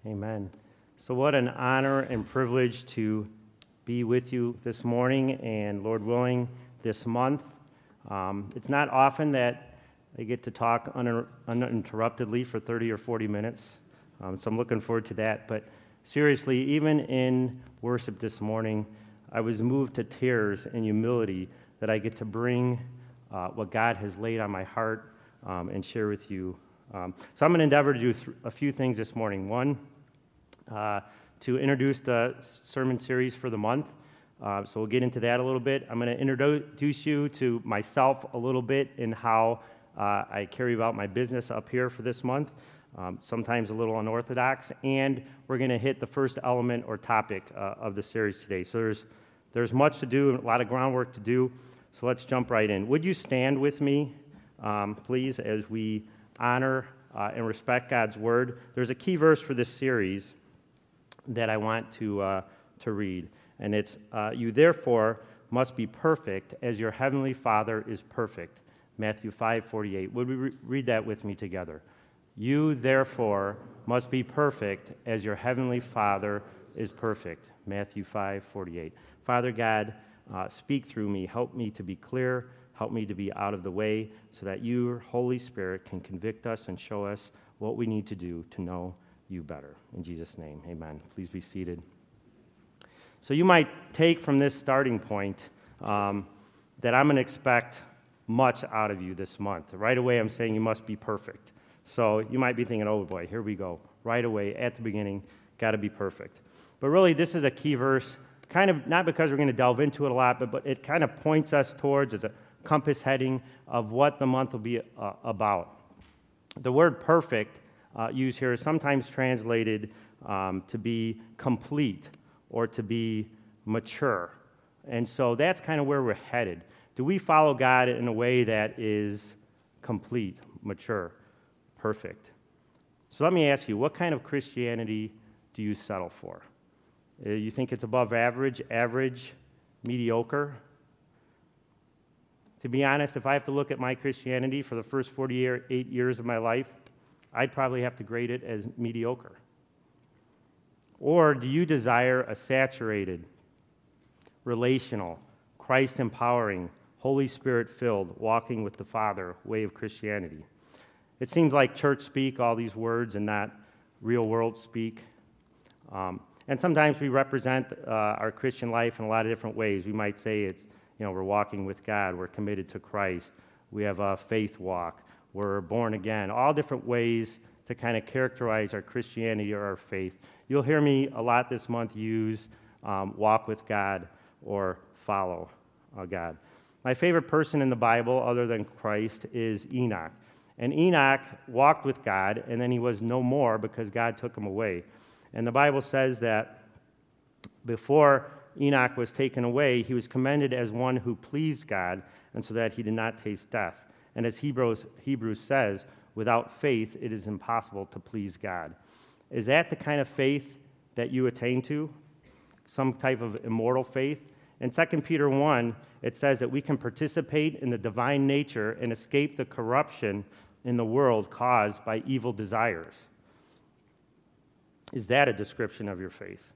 Amen. So what an honor and privilege to be with you this morning and, Lord willing, this month. It's not often that I get to talk uninterruptedly for 30 or 40 minutes, so I'm looking forward to that. But seriously, even in worship this morning, I was moved to tears and humility that I get to bring what God has laid on my heart and share with you. So I'm going to endeavor to do a few things this morning. One, to introduce the sermon series for the month. So we'll get into that a little bit. I'm going to introduce you to myself a little bit and how I carry about my business up here for this month, sometimes a little unorthodox. And we're going to hit the first element or topic of the series today. So there's much to do, a lot of groundwork to do. So let's jump right in. Would you stand with me, please, as we honor and respect God's word? There's a key verse for this series that I want to read, and it's, "You therefore must be perfect as your heavenly Father is perfect." Matthew 5:48. Would we read that with me together? "You therefore must be perfect as your heavenly Father is perfect." Matthew 5:48. Father God, speak through me. Help me to be clear. Help me to be out of the way so that your Holy Spirit can convict us and show us what we need to do to know you better. In Jesus' name, amen. Please be seated. So you might take from this starting point that I'm going to expect much out of you this month. Right away, I'm saying you must be perfect. So you might be thinking, oh boy, here we go. Right away, at the beginning, got to be perfect. But really, this is a key verse, kind of not because we're going to delve into it a lot, but it kind of points us towards as a compass heading of what the month will be about. The word perfect used here is sometimes translated to be complete or to be mature. And so that's kind of where we're headed. Do we follow God in a way that is complete, mature, perfect? So let me ask you, what kind of Christianity do you settle for? You think it's above average, mediocre? To be honest, if I have to look at my Christianity for the first 48 years of my life, I'd probably have to grade it as mediocre. Or do you desire a saturated, relational, Christ-empowering, Holy Spirit-filled, walking with the Father way of Christianity? It seems like church speak, all these words, and not real world speak. And sometimes we represent our Christian life in a lot of different ways. We might say it's, we're walking with God, we're committed to Christ, we have a faith walk, we're born again, all different ways to kind of characterize our Christianity or our faith. You'll hear me a lot this month use walk with God or follow God. My favorite person in the Bible, other than Christ, is Enoch. And Enoch walked with God, and then he was no more because God took him away. And the Bible says that before Enoch was taken away, he was commended as one who pleased God, and so that he did not taste death. And as Hebrews says, without faith, it is impossible to please God. Is that the kind of faith that you attain to? Some type of immortal faith? In 2 Peter 1, it says that we can participate in the divine nature and escape the corruption in the world caused by evil desires. Is that a description of your faith?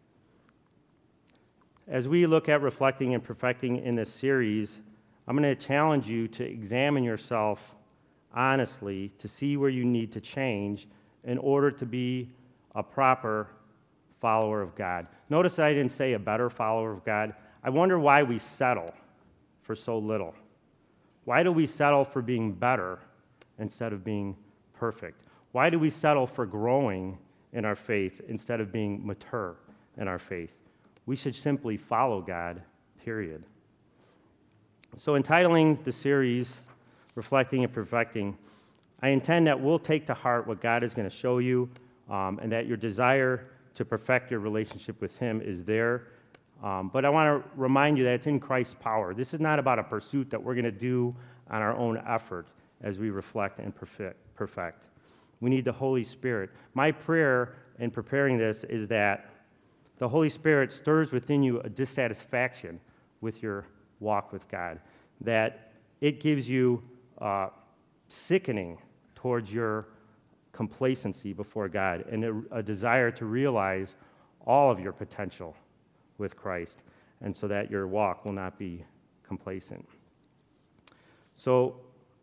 As we look at reflecting and perfecting in this series, I'm going to challenge you to examine yourself honestly to see where you need to change in order to be a proper follower of God. Notice I didn't say a better follower of God. I wonder why we settle for so little. Why do we settle for being better instead of being perfect? Why do we settle for growing in our faith instead of being mature in our faith? We should simply follow God, period. So entitling the series, Reflecting and Perfecting, I intend that we'll take to heart what God is going to show you and that your desire to perfect your relationship with Him is there. But I want to remind you that it's in Christ's power. This is not about a pursuit that we're going to do on our own effort as we reflect and perfect. We need the Holy Spirit. My prayer in preparing this is that the Holy Spirit stirs within you a dissatisfaction with your walk with God, that it gives you sickening towards your complacency before God and a desire to realize all of your potential with Christ, and so that your walk will not be complacent. So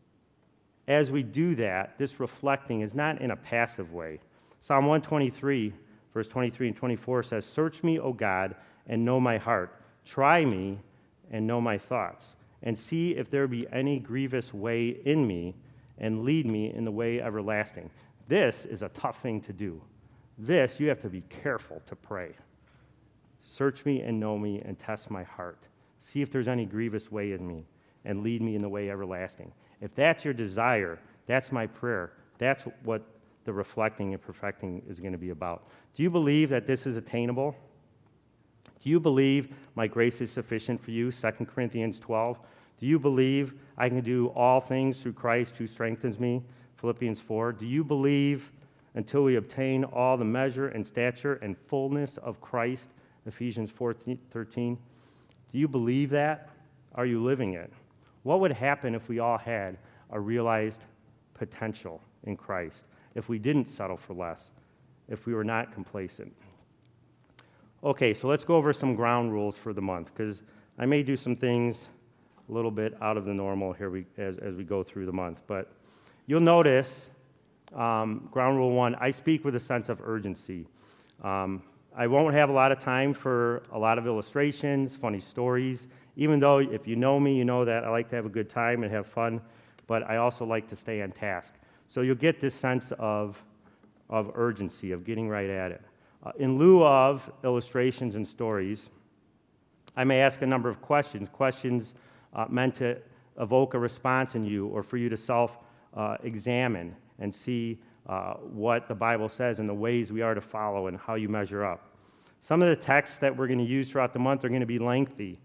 as we do that, this reflecting is not in a passive way. Psalm 123, verse 23 and 24 says, "Search me, O God, and know my heart. Try me and know my thoughts, and see if there be any grievous way in me, and lead me in the way everlasting." This is a tough thing to do. This, you have to be careful to pray. Search me and know me and test my heart. See if there's any grievous way in me, and lead me in the way everlasting. If that's your desire, that's my prayer. That's what the reflecting and perfecting is going to be about. Do you believe that this is attainable? Do you believe my grace is sufficient for you, 2 Corinthians 12? Do you believe I can do all things through Christ who strengthens me, Philippians 4? Do you believe until we obtain all the measure and stature and fullness of Christ, Ephesians 4:13? Do you believe that? Are you living it? What would happen if we all had a realized potential in Christ, if we didn't settle for less, if we were not complacent? Okay, so let's go over some ground rules for the month, because I may do some things a little bit out of the normal here as we go through the month. But you'll notice, ground rule 1, I speak with a sense of urgency. I won't have a lot of time for a lot of illustrations, funny stories, even though if you know me, you know that I like to have a good time and have fun, but I also like to stay on task. So you'll get this sense of urgency, of getting right at it. In lieu of illustrations and stories, I may ask a number of questions meant to evoke a response in you or for you to self-examine and see what the Bible says and the ways we are to follow and how you measure up. Some of the texts that we're going to use throughout the month are going to be lengthy,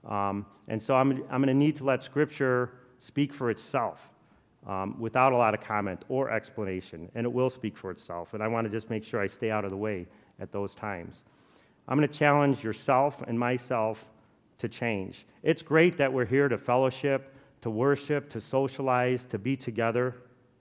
and so I'm going to need to let Scripture speak for itself without a lot of comment or explanation, and it will speak for itself, and I want to just make sure I stay out of the way at those times. I'm going to challenge yourself and myself to change. It's great that we're here to fellowship, to worship, to socialize, to be together,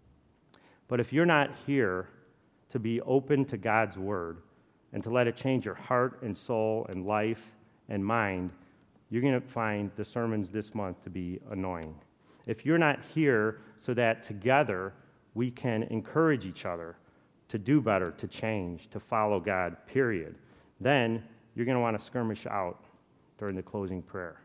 but if you're not here to be open to God's Word and to let it change your heart and soul and life and mind, you're going to find the sermons this month to be annoying. If you're not here so that together we can encourage each other to do better, to change, to follow God, period, then you're going to want to skirmish out during the closing prayer.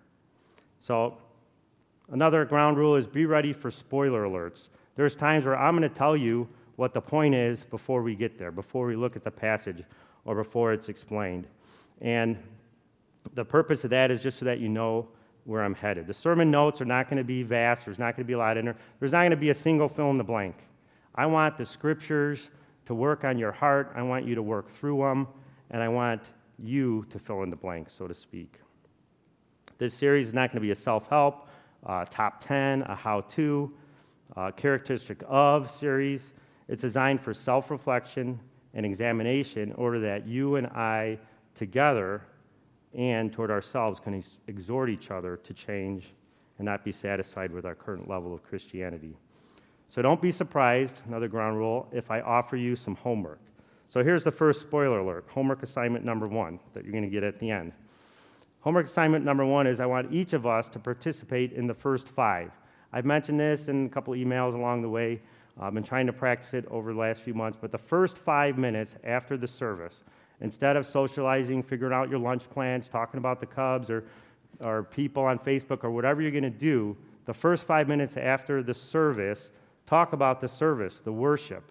So another ground rule is be ready for spoiler alerts. There's times where I'm going to tell you what the point is before we get there, before we look at the passage or before it's explained. And the purpose of that is just so that you know where I'm headed. The sermon notes are not going to be vast. There's not going to be a lot in there. There's not going to be a single fill in the blank. I want the Scriptures to work on your heart. I want you to work through them, and I want you to fill in the blank, so to speak. This series is not going to be a self-help, top 10, a how-to, characteristic of series. It's designed for self-reflection and examination in order that you and I together and toward ourselves can exhort each other to change and not be satisfied with our current level of Christianity. So don't be surprised, another ground rule, if I offer you some homework. So here's the first spoiler alert, homework assignment number 1 that you're going to get at the end. Homework assignment number 1 is I want each of us to participate in the first 5. I've mentioned this in a couple emails along the way. I've been trying to practice it over the last few months, but the first 5 minutes after the service, instead of socializing, figuring out your lunch plans, talking about the Cubs or people on Facebook or whatever you're going to do, the first 5 minutes after the service, talk about the service, the worship,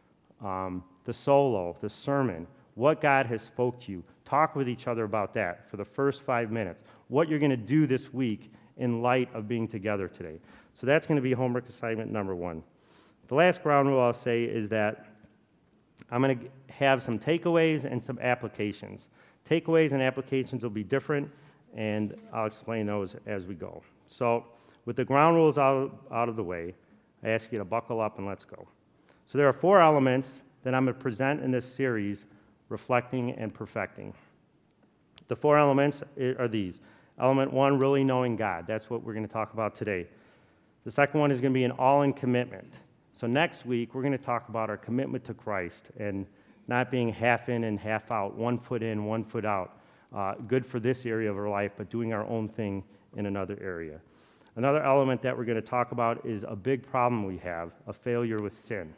the solo, the sermon, what God has spoke to you. Talk with each other about that for the first 5 minutes, what you're going to do this week in light of being together today. So that's going to be homework assignment number 1. The last ground rule I'll say is that I'm going to have some takeaways and some applications. Takeaways and applications will be different, and I'll explain those as we go. So with the ground rules out of the way, I ask you to buckle up and let's go. So there are 4 elements that I'm going to present in this series, reflecting and perfecting. The 4 elements are these. Element 1, really knowing God. That's what we're going to talk about today. The second one is going to be an all-in commitment. So next week, we're going to talk about our commitment to Christ and not being half in and half out, 1 foot in, 1 foot out. Good for this area of our life, but doing our own thing in another area. Another element that we're going to talk about is a big problem we have, a failure with sin.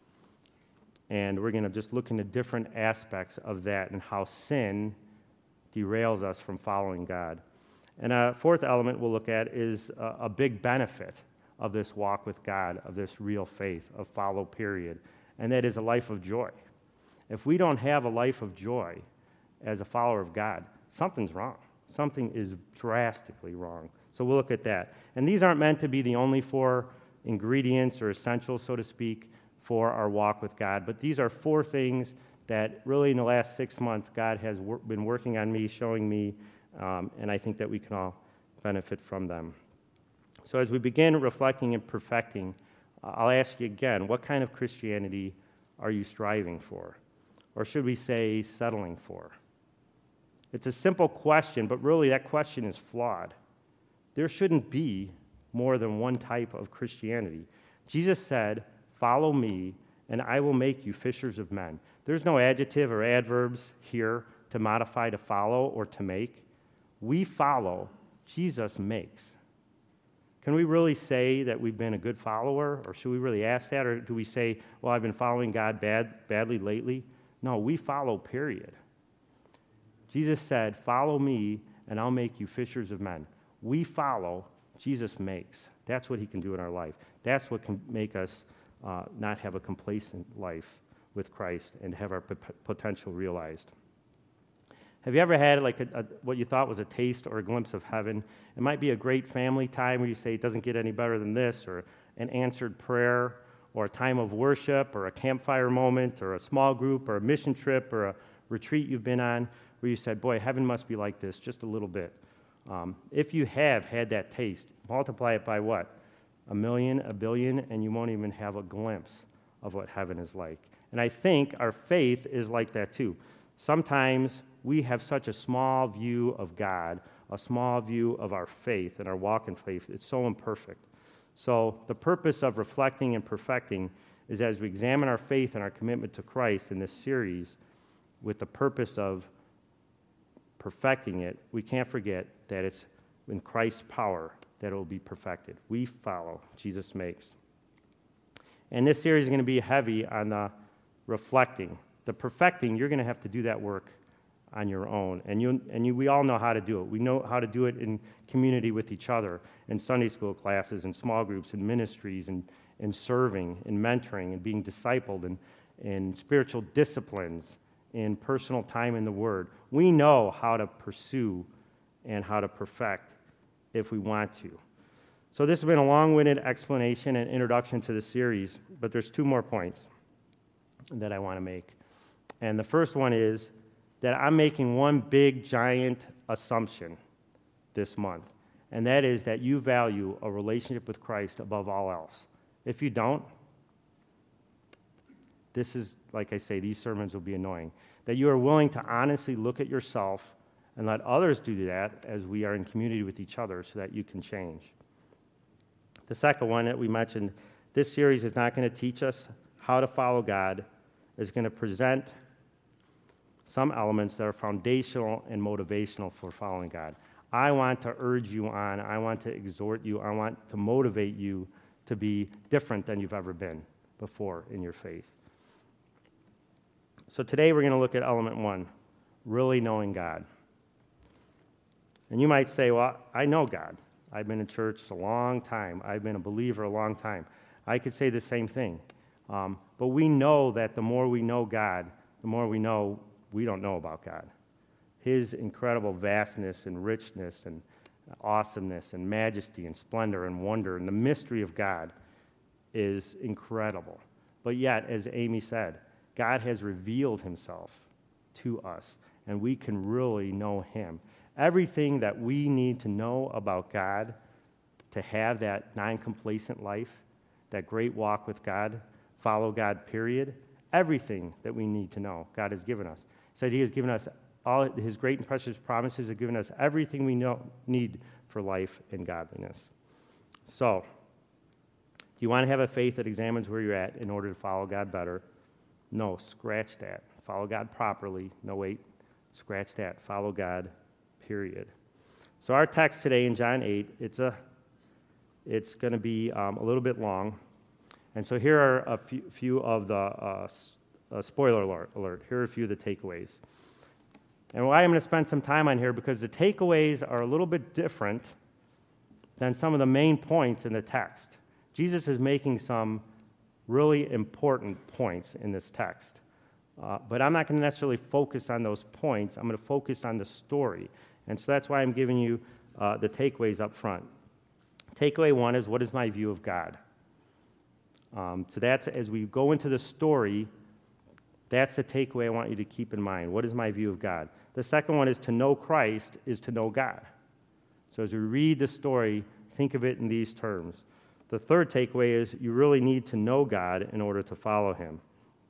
And we're going to just look into different aspects of that and how sin derails us from following God. And a fourth element we'll look at is a big benefit of this walk with God, of this real faith, of follow period, and that is a life of joy. If we don't have a life of joy as a follower of God, something's wrong. Something is drastically wrong. So we'll look at that. And these aren't meant to be the only 4 ingredients or essentials, so to speak, for our walk with God, but these are 4 things that really in the last 6 months God has been working on me, showing me, and I think that we can all benefit from them. So as we begin reflecting and perfecting, I'll ask you again, what kind of Christianity are you striving for? Or should we say settling for? It's a simple question, but really that question is flawed. There shouldn't be more than one type of Christianity. Jesus said, "Follow me, and I will make you fishers of men." There's no adjective or adverbs here to modify to follow or to make. We follow, Jesus makes. Can we really say that we've been a good follower, or should we really ask that, or do we say, well, I've been following God badly lately? No, we follow, period. Jesus said, "Follow me, and I'll make you fishers of men." We follow, Jesus makes. That's what he can do in our life. That's what can make us not have a complacent life with Christ and have our potential realized. Have you ever had like what you thought was a taste or a glimpse of heaven? It might be a great family time where you say it doesn't get any better than this, or an answered prayer, or a time of worship, or a campfire moment, or a small group, or a mission trip, or a retreat you've been on, where you said, boy, heaven must be like this, just a little bit. If you have had that taste, multiply it by what? 1 million, 1 billion, and you won't even have a glimpse of what heaven is like. And I think our faith is like that too. Sometimes we have such a small view of God, a small view of our faith and our walk in faith. It's so imperfect. So the purpose of reflecting and perfecting is as we examine our faith and our commitment to Christ in this series with the purpose of perfecting it, we can't forget that it's in Christ's power that it will be perfected. We follow, Jesus makes. And this series is going to be heavy on the reflecting. The perfecting, you're going to have to do that work on your own. And we all know how to do it. We know how to do it in community with each other, in Sunday school classes, in small groups, in ministries, in serving, in mentoring, and being discipled, in spiritual disciplines, in personal time in the Word. We know how to pursue and how to perfect if we want to. So this has been a long-winded explanation and introduction to the series, but there's 2 more points that I want to make. And the first one is that I'm making one big, giant assumption this month, and that is that you value a relationship with Christ above all else. If you don't, this is, like I say, these sermons will be annoying. That you are willing to honestly look at yourself and let others do that as we are in community with each other so that you can change. The second one that we mentioned, this series is not going to teach us how to follow God. It's going to present some elements that are foundational and motivational for following God. I want to urge you on. I want to exhort you. I want to motivate you to be different than you've ever been before in your faith. So today we're going to look at element 1, really knowing God. And you might say, well, I know God. I've been in church a long time. I've been a believer a long time. I could say the same thing. But we know that the more we know God, the more we know we don't know about God. His incredible vastness and richness and awesomeness and majesty and splendor and wonder and the mystery of God is incredible. But yet, as Amy said, God has revealed himself to us, and we can really know him. Everything that we need to know about God to have that non-complacent life, that great walk with God, follow God, period, everything that we need to know, God has given us. He said he has given us all his great and precious promises, have given us everything we need for life and godliness. So, you want to have a faith that examines where you're at in order to follow God better? No, scratch that. Follow God properly. No, wait, scratch that. Follow God, period. So our text today in John 8, it's going to be a little bit long. And so here are a few of the, spoiler alert, here are a few of the takeaways. And why I'm going to spend some time on here, because the takeaways are a little bit different than some of the main points in the text. Jesus is making some really important points in this text. But I'm not going to necessarily focus on those points. I'm going to focus on the story. And so that's why I'm giving you the takeaways up front. Takeaway one is, what is my view of God? So that's, as we go into the story, that's the takeaway I want you to keep in mind. What is my view of God? The second one is, to know Christ is to know God. So as we read the story, think of it in these terms. The third takeaway is, you really need to know God in order to follow him.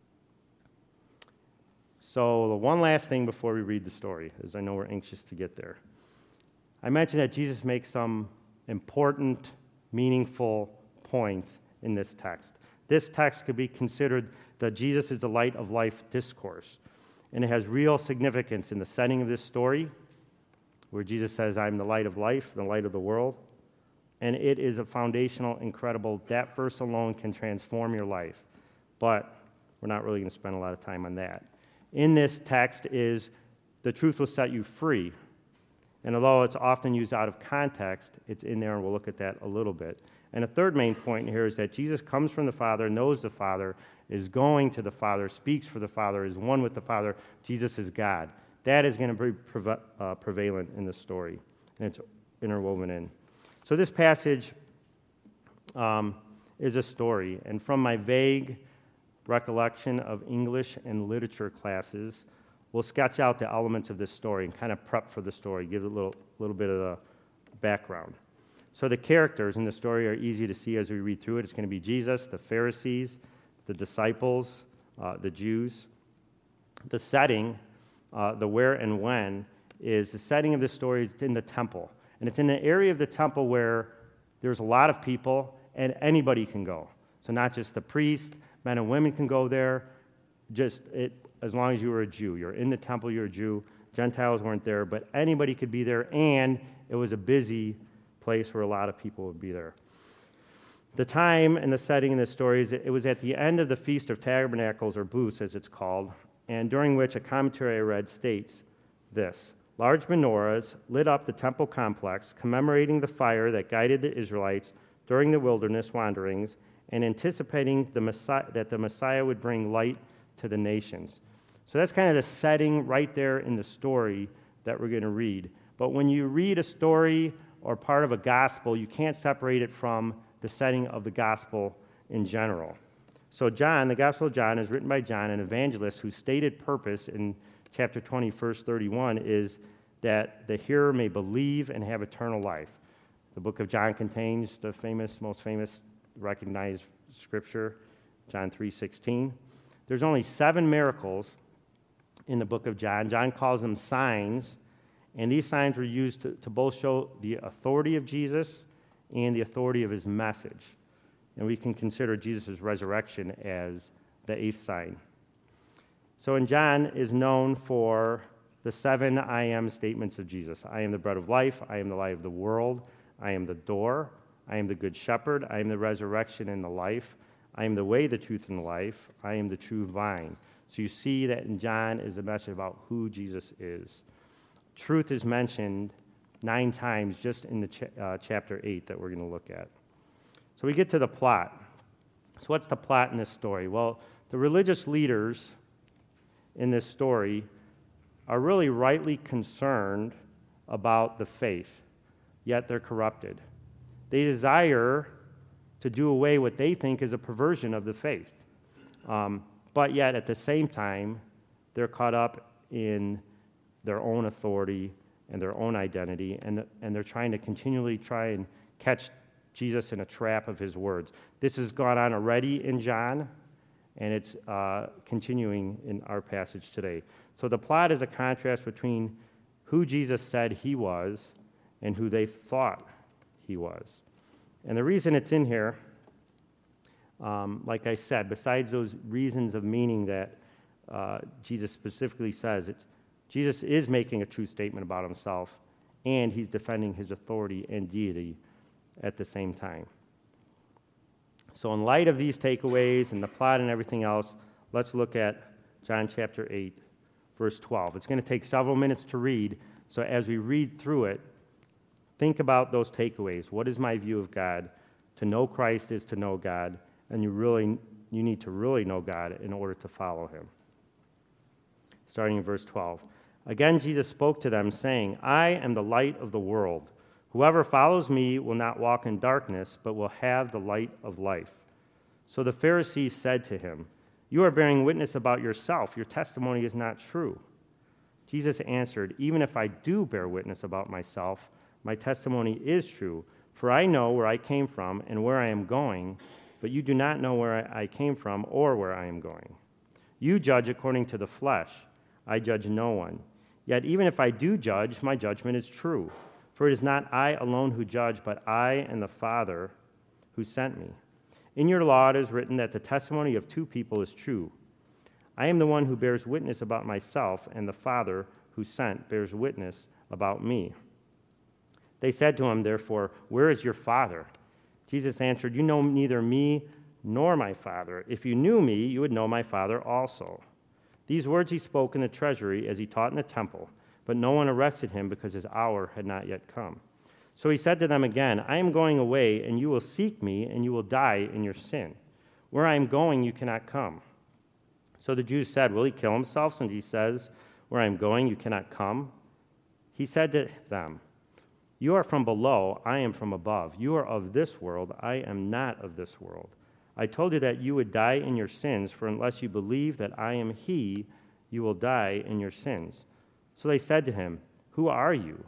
So the one last thing before we read the story, as I know we're anxious to get there. I mentioned that Jesus makes some important, meaningful points in this text. This text could be considered the Jesus is the light of life discourse. And it has real significance in the setting of this story, where Jesus says, I'm the light of life, the light of the world. And it is a foundational, incredible, that verse alone can transform your life. But we're not really going to spend a lot of time on that. In this text is, the truth will set you free. And although it's often used out of context, it's in there, and we'll look at that a little bit. And the third main point here is that Jesus comes from the Father, knows the Father, is going to the Father, speaks for the Father, is one with the Father. Jesus is God. That is going to be prevalent in the story, and it's interwoven in. So this passage is a story, and from my vague recollection of English and literature classes, we'll sketch out the elements of this story and kind of prep for the story, give it a little bit of the background. So the characters in the story are easy to see as we read through it. It's going to be Jesus, the Pharisees, the disciples, the Jews. The setting, the where and when, is the setting of this story is in the temple. And it's in the area of the temple where there's a lot of people and anybody can go. So not just the priest, men and women can go there, as long as you were a Jew. You're in the temple, you're a Jew. Gentiles weren't there, but anybody could be there, and it was a busy place where a lot of people would be there. The time and the setting in this story is, it was at the end of the Feast of Tabernacles, or Booths as it's called, and during which a commentary I read states this: large menorahs lit up the temple complex, commemorating the fire that guided the Israelites during the wilderness wanderings and anticipating that the Messiah would bring light to the nations. So that's kind of the setting right there in the story that we're going to read. But when you read a story or part of a gospel, you can't separate it from the setting of the gospel in general. So John, the Gospel of John, is written by John, an evangelist whose stated purpose in chapter 20, verse 31 is that the hearer may believe and have eternal life. The book of John contains the most famous, recognized scripture, John 3:16. There's only 7 miracles in the book of John. John calls them signs, and these signs were used to both show the authority of Jesus and the authority of his message. And we can consider Jesus' resurrection as the 8th sign. So in John is known for the 7 I am statements of Jesus. I am the bread of life. I am the light of the world. I am the door. I am the good shepherd. I am the resurrection and the life. I am the way, the truth, and the life. I am the true vine. So you see that in John is a message about who Jesus is. Truth is mentioned 9 times just in the chapter 8 that we're going to look at. So we get to the plot. So what's the plot in this story? Well, the religious leaders in this story are really rightly concerned about the faith, yet they're corrupted. They desire to do away what they think is a perversion of the faith. But yet, at the same time, they're caught up in their own authority and their own identity, and they're trying to continually try and catch Jesus in a trap of his words. This has gone on already in John, and it's continuing in our passage today. So the plot is a contrast between who Jesus said he was and who they thought he was. And the reason it's in here like I said, besides those reasons of meaning that Jesus specifically says, Jesus is making a true statement about himself, and he's defending his authority and deity at the same time. So in light of these takeaways and the plot and everything else, let's look at John chapter 8, verse 12. It's going to take several minutes to read, so as we read through it, think about those takeaways. What is my view of God? To know Christ is to know God, and you need to really know God in order to follow him. Starting in verse 12. Again, Jesus spoke to them, saying, I am the light of the world. Whoever follows me will not walk in darkness, but will have the light of life. So the Pharisees said to him, You are bearing witness about yourself. Your testimony is not true. Jesus answered, Even if I do bear witness about myself, my testimony is true, for I know where I came from and where I am going, but you do not know where I came from or where I am going. You judge according to the flesh. I judge no one. Yet even if I do judge, my judgment is true. For it is not I alone who judge, but I and the Father who sent me. In your law it is written that the testimony of two people is true. I am the one who bears witness about myself, and the Father who sent bears witness about me. They said to him, therefore, Where is your Father? Jesus answered, You know neither me nor my Father. If you knew me, you would know my Father also. These words he spoke in the treasury as he taught in the temple, but no one arrested him because his hour had not yet come. So he said to them again, I am going away, and you will seek me, and you will die in your sin. Where I am going, you cannot come. So the Jews said, Will he kill himself, since he says, Where I am going, you cannot come? He said to them, You are from below, I am from above. You are of this world, I am not of this world. I told you that you would die in your sins, for unless you believe that I am he, you will die in your sins. So they said to him, Who are you?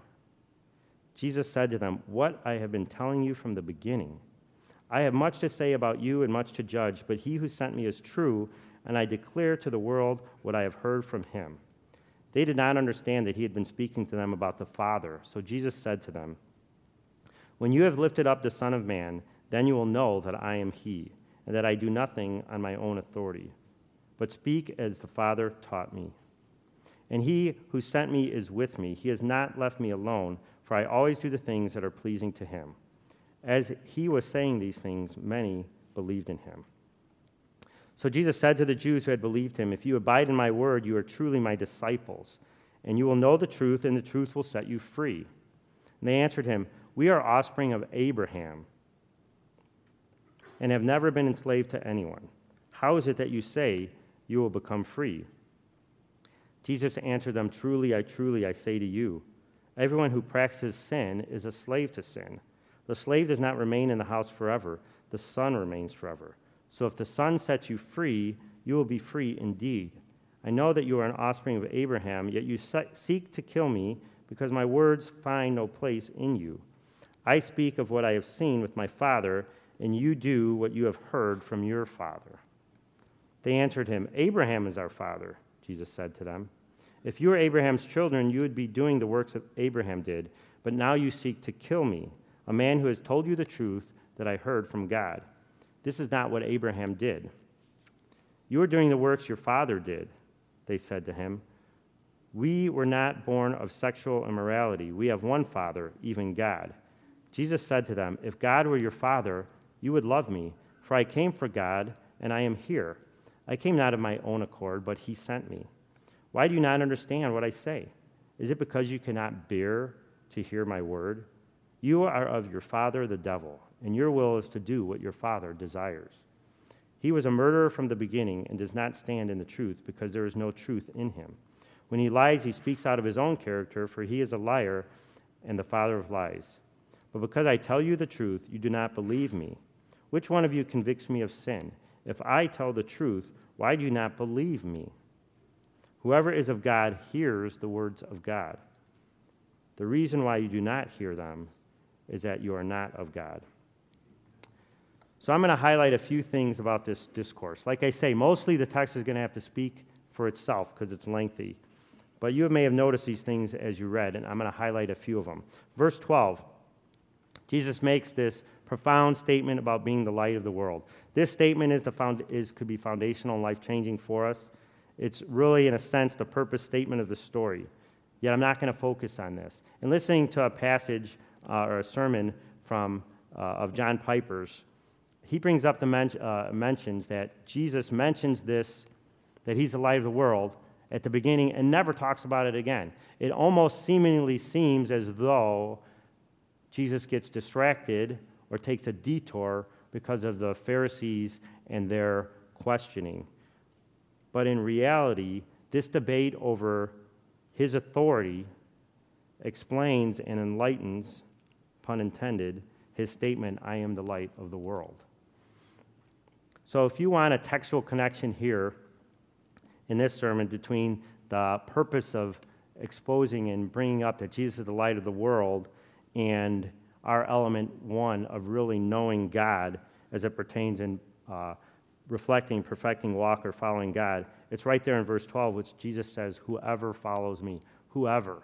Jesus said to them, What I have been telling you from the beginning. I have much to say about you and much to judge, but he who sent me is true, and I declare to the world what I have heard from him. They did not understand that he had been speaking to them about the Father. So Jesus said to them, When you have lifted up the Son of Man, then you will know that I am he, and that I do nothing on my own authority, but speak as the Father taught me. And he who sent me is with me. He has not left me alone, for I always do the things that are pleasing to him. As he was saying these things, many believed in him. So Jesus said to the Jews who had believed him, If you abide in my word, you are truly my disciples, and you will know the truth, and the truth will set you free. And they answered him, We are offspring of Abraham, and have never been enslaved to anyone. How is it that you say you will become free? Jesus answered them, Truly, I say to you, everyone who practices sin is a slave to sin. The slave does not remain in the house forever. The Son remains forever. So if the Son sets you free, you will be free indeed. I know that you are an offspring of Abraham, yet you seek to kill me because my words find no place in you. I speak of what I have seen with my Father, and you do what you have heard from your father. They answered him, Abraham is our father, Jesus said to them. If you were Abraham's children, you would be doing the works that Abraham did, but now you seek to kill me, a man who has told you the truth that I heard from God. This is not what Abraham did. You are doing the works your father did, they said to him. We were not born of sexual immorality. We have one Father, even God. Jesus said to them, If God were your Father, you would love me, for I came for God, and I am here. I came not of my own accord, but he sent me. Why do you not understand what I say? Is it because you cannot bear to hear my word? You are of your father, the devil, and your will is to do what your father desires. He was a murderer from the beginning and does not stand in the truth, because there is no truth in him. When he lies, he speaks out of his own character, for he is a liar and the father of lies. But because I tell you the truth, you do not believe me. Which one of you convicts me of sin? If I tell the truth, why do you not believe me? Whoever is of God hears the words of God. The reason why you do not hear them is that you are not of God. So I'm going to highlight a few things about this discourse. Like I say, mostly the text is going to have to speak for itself because it's lengthy. But you may have noticed these things as you read, and I'm going to highlight a few of them. Verse 12, Jesus makes this profound statement about being the light of the world. This statement could be foundational and life-changing for us. It's really, in a sense, the purpose statement of the story. Yet I'm not going to focus on this. In listening to a passage or a sermon of John Piper's, he brings up mentions that Jesus mentions this, that he's the light of the world, at the beginning and never talks about it again. It almost seemingly seems as though Jesus gets distracted or takes a detour because of the Pharisees and their questioning. But in reality, this debate over his authority explains and enlightens, pun intended, his statement, I am the light of the world. So if you want a textual connection here in this sermon between the purpose of exposing and bringing up that Jesus is the light of the world and our element one of really knowing God as it pertains in reflecting, perfecting, walk, or following God, it's right there in verse 12, which Jesus says, whoever follows me, whoever.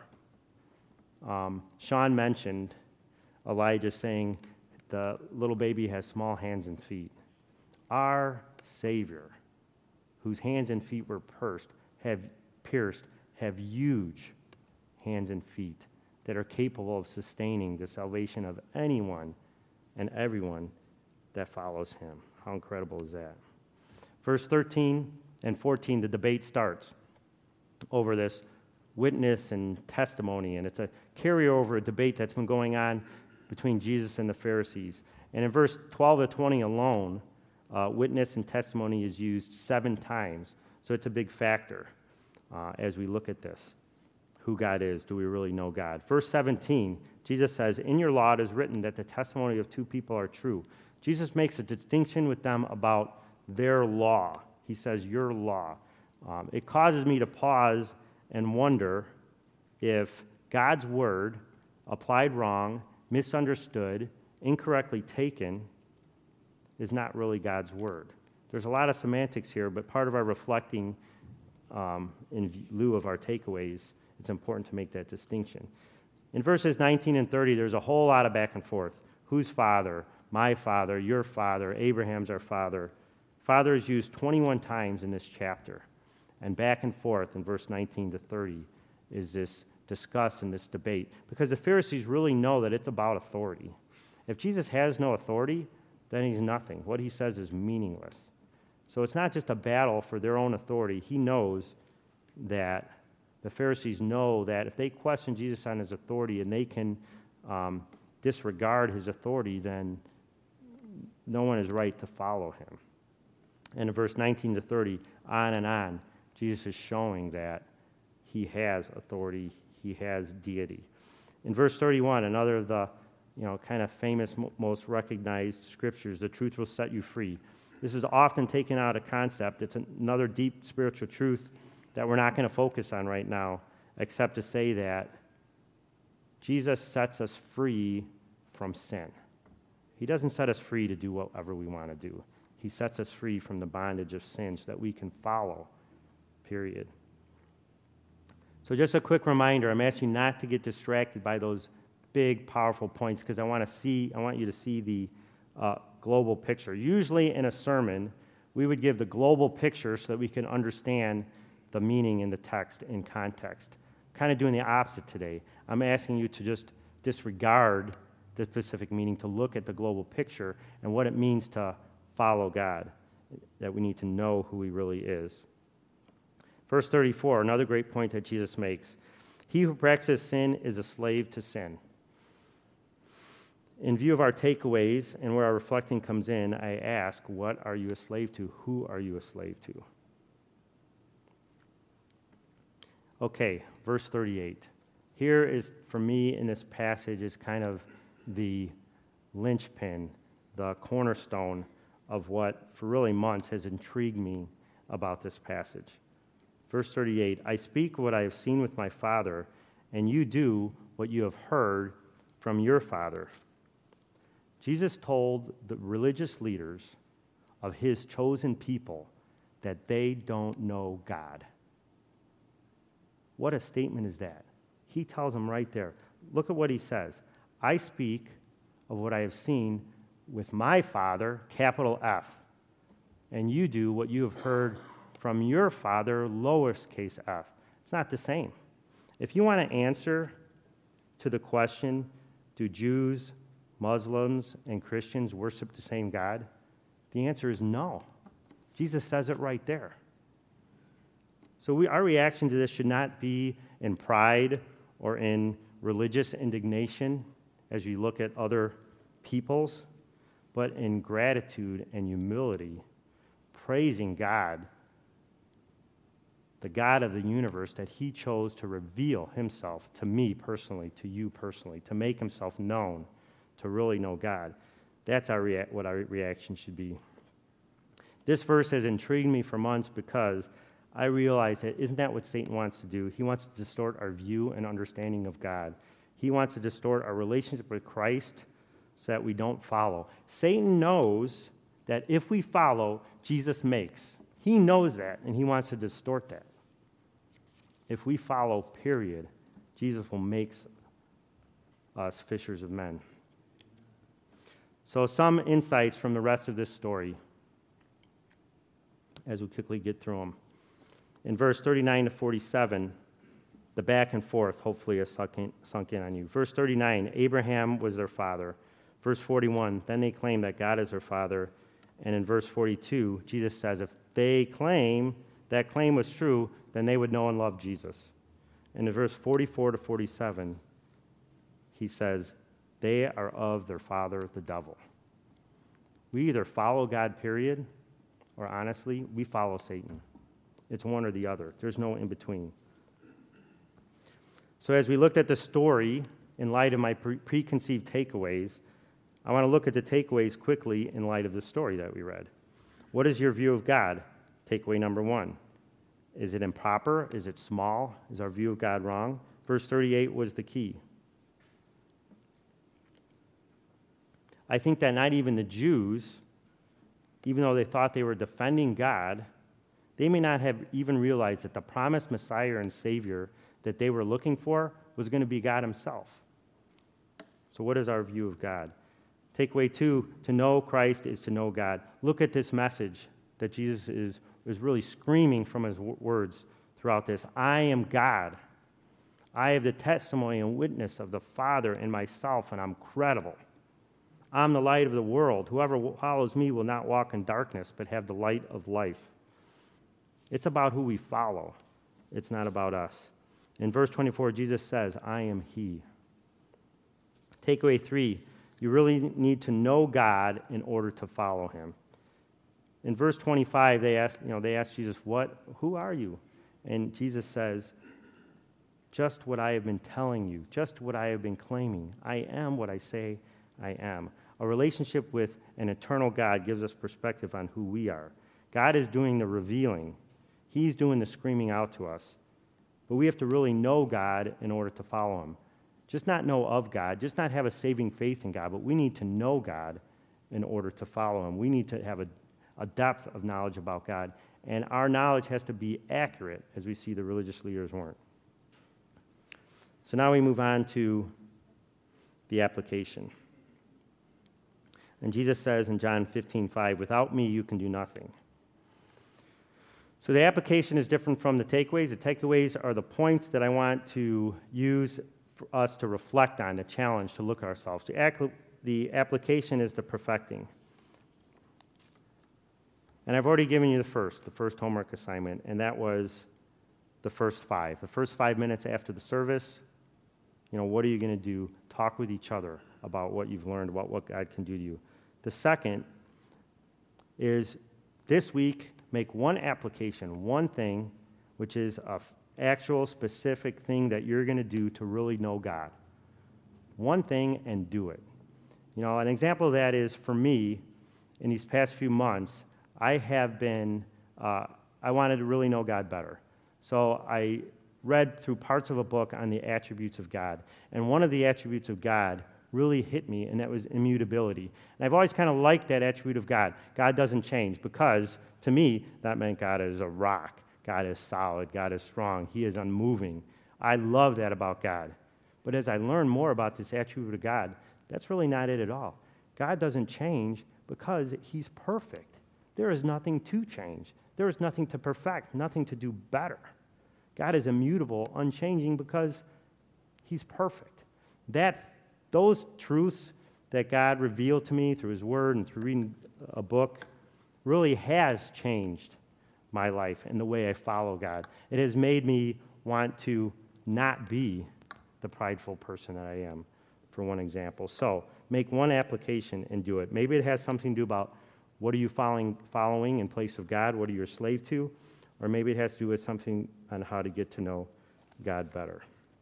Sean mentioned Elijah saying the little baby has small hands and feet. Our Savior, whose hands and feet were pierced, have huge hands and feet that are capable of sustaining the salvation of anyone and everyone that follows him. How incredible is that? Verse 13 and 14, the debate starts over this witness and testimony, and it's a carryover, a debate that's been going on between Jesus and the Pharisees. And in verse 12 to 20 alone, witness and testimony is used 7 times. So it's a big factor as we look at this. Who God is. Do we really know God? Verse 17, Jesus says, in your law it is written that the testimony of 2 people are true. Jesus makes a distinction with them about their law. He says, your law. It causes me to pause and wonder if God's word, applied wrong, misunderstood, incorrectly taken, is not really God's word. There's a lot of semantics here, but part of our reflecting in lieu of our takeaways, it's important to make that distinction. In verses 19 and 30, there's a whole lot of back and forth. Whose father? My father, your father, Abraham's our father. Father is used 21 times in this chapter. And back and forth in verse 19 to 30 is this discuss and this debate. Because the Pharisees really know that it's about authority. If Jesus has no authority, then he's nothing. What he says is meaningless. So it's not just a battle for their own authority. He knows that the Pharisees know that if they question Jesus on his authority and they can disregard his authority, then no one is right to follow him. And in verse 19 to 30, on and on, Jesus is showing that he has authority, he has deity. In verse 31, another of the kind of famous, most recognized scriptures, the truth will set you free. This is often taken out of concept. It's another deep spiritual truth that we're not going to focus on right now, except to say that Jesus sets us free from sin. He doesn't set us free to do whatever we want to do. He sets us free from the bondage of sin so that we can follow, period. So just a quick reminder, I'm asking you not to get distracted by those big, powerful points because I want you to see the global picture. Usually in a sermon, we would give the global picture so that we can understand the meaning in the text in context. Kind of doing the opposite today. I'm asking you to just disregard the specific meaning, to look at the global picture and what it means to follow God, that we need to know who he really is. Verse 34, another great point that Jesus makes. He who practices sin is a slave to sin. In view of our takeaways and where our reflecting comes in, I ask, what are you a slave to? Who are you a slave to? Okay, verse 38. Here is, for me, in this passage, is kind of the linchpin, the cornerstone of what, for really months, has intrigued me about this passage. Verse 38, I speak what I have seen with my Father, and you do what you have heard from your father. Jesus told the religious leaders of his chosen people that they don't know God. What a statement is that? He tells them right there. Look at what he says. I speak of what I have seen with my Father, capital F, and you do what you have heard from your father, lowercase f. It's not the same. If you want to answer to the question, do Jews, Muslims, and Christians worship the same God? The answer is no. Jesus says it right there. So our reaction to this should not be in pride or in religious indignation as we look at other peoples, but in gratitude and humility, praising God, the God of the universe, that he chose to reveal himself to me personally, to you personally, to make himself known, to really know God. That's what our reaction should be. This verse has intrigued me for months because I realize that isn't that what Satan wants to do? He wants to distort our view and understanding of God. He wants to distort our relationship with Christ so that we don't follow. Satan knows that if we follow, Jesus makes. He knows that, and he wants to distort that. If we follow, period, Jesus will make us fishers of men. So some insights from the rest of this story as we quickly get through them. In verse 39 to 47, the back and forth hopefully has sunk in on you. Verse 39, Abraham was their father. Verse 41, then they claim that God is their father. And in verse 42, Jesus says if they claim that claim was true, then they would know and love Jesus. And in verse 44 to 47, he says, they are of their father, the devil. We either follow God, period, or honestly, we follow Satan. It's one or the other. There's no in between. So as we looked at the story, in light of my preconceived takeaways, I want to look at the takeaways quickly in light of the story that we read. What is your view of God? Takeaway number 1. Is it improper? Is it small? Is our view of God wrong? Verse 38 was the key. I think that not even the Jews, even though they thought they were defending God, they may not have even realized that the promised Messiah and Savior that they were looking for was going to be God himself. So what is our view of God? Takeaway 2, to know Christ is to know God. Look at this message that Jesus is really screaming from his words throughout this. I am God. I have the testimony and witness of the Father in myself, and I'm credible. I'm the light of the world. Whoever follows me will not walk in darkness, but have the light of life. It's about who we follow. It's not about us. In verse 24, Jesus says, I am he. Takeaway 3, you really need to know God in order to follow him. In verse 25, they asked Jesus, who are you? And Jesus says, just what I have been telling you, just what I have been claiming. I am what I say I am. A relationship with an eternal God gives us perspective on who we are. God is doing the revealing. He's doing the screaming out to us. But we have to really know God in order to follow him. Just not know of God, just not have a saving faith in God, but we need to know God in order to follow him. We need to have a depth of knowledge about God, and our knowledge has to be accurate, as we see the religious leaders weren't. So now we move on to the application. And Jesus says in John 15:5, without me you can do nothing. So the application is different from the takeaways. The takeaways are the points that I want to use for us to reflect on, the challenge, to look at ourselves. The application is the perfecting. And I've already given you the first homework assignment, and that was the first 5. The first 5 minutes after the service, what are you going to do? Talk with each other about what you've learned, about what God can do to you. The second is this week, make one application, one thing, which is an actual specific thing that you're going to do to really know God. One thing and do it. An example of that is for me, in these past few months, I wanted to really know God better. So I read through parts of a book on the attributes of God. And one of the attributes of God really hit me, and that was immutability. And I've always kind of liked that attribute of God. God doesn't change, because to me, that meant God is a rock. God is solid. God is strong. He is unmoving. I love that about God. But as I learn more about this attribute of God, that's really not it at all. God doesn't change because he's perfect. There is nothing to change. There is nothing to perfect, nothing to do better. God is immutable, unchanging, because he's perfect. Those truths that God revealed to me through his word and through reading a book really has changed my life and the way I follow God. It has made me want to not be the prideful person that I am, for one example. So make one application and do it. Maybe it has something to do about what are you following in place of God? What are you a slave to? Or maybe it has to do with something on how to get to know God better.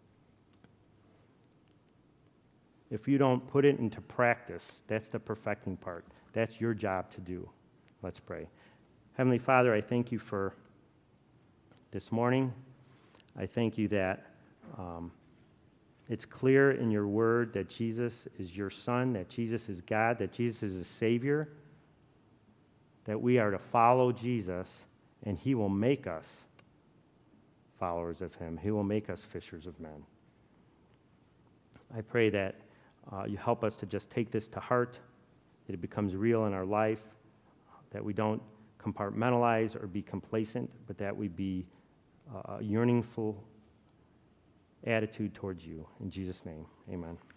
If you don't put it into practice, that's the perfecting part. That's your job to do. Let's pray. Heavenly Father, I thank you for this morning. I thank you that it's clear in your word that Jesus is your Son, that Jesus is God, that Jesus is a Savior, that we are to follow Jesus, and he will make us followers of him. He will make us fishers of men. I pray that you help us to just take this to heart, that it becomes real in our life, that we don't compartmentalize or be complacent, but that we be a yearningful attitude towards you. In Jesus' name, amen.